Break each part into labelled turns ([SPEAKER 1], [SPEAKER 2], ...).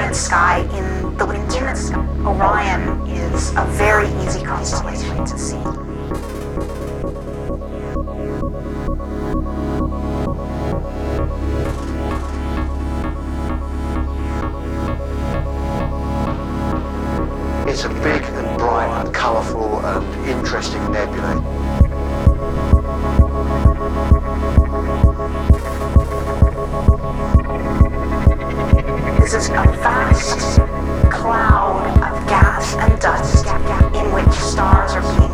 [SPEAKER 1] night sky in the winter. Orion is a very easy constellation to see.
[SPEAKER 2] It's a big and bright and colourful and interesting nebula.
[SPEAKER 1] This is a vast cloud of gas and dust in which stars are being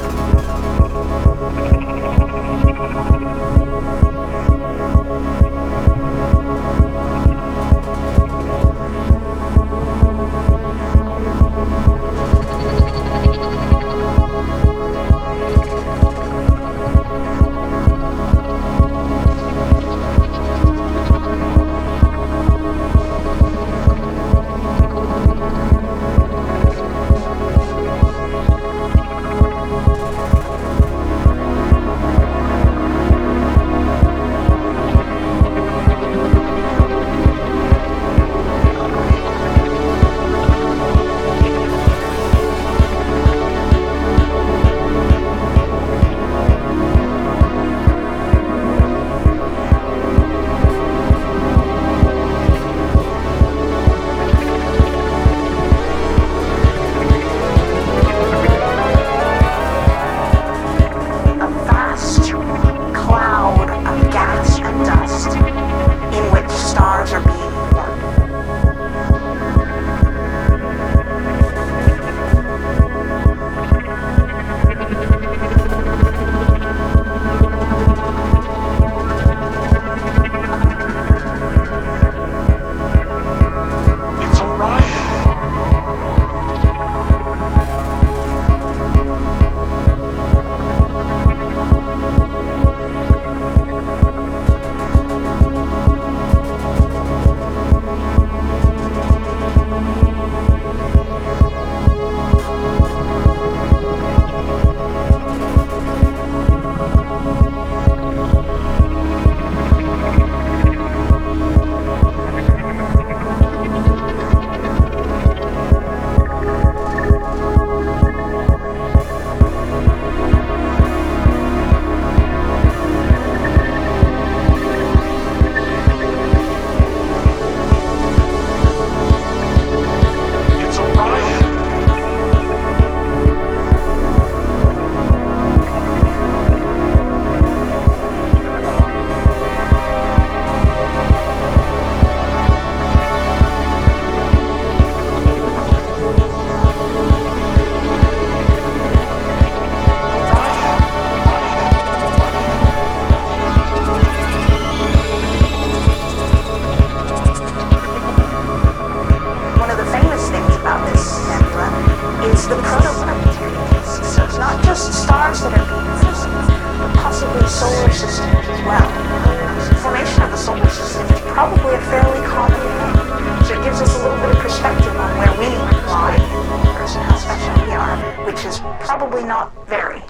[SPEAKER 1] the protoplanetary disk. So it's not just stars that are being visited, but possibly solar systems as well. The formation of the solar system is probably a fairly common thing. So it gives us a little bit of perspective on where we lie in the universe and how special we are, which is probably not very.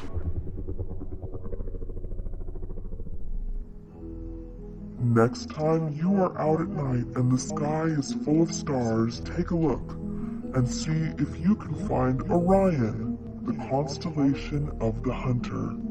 [SPEAKER 3] Next time you are out at night and the sky is full of stars, take a look and see if you can find Orion, the constellation of the Hunter.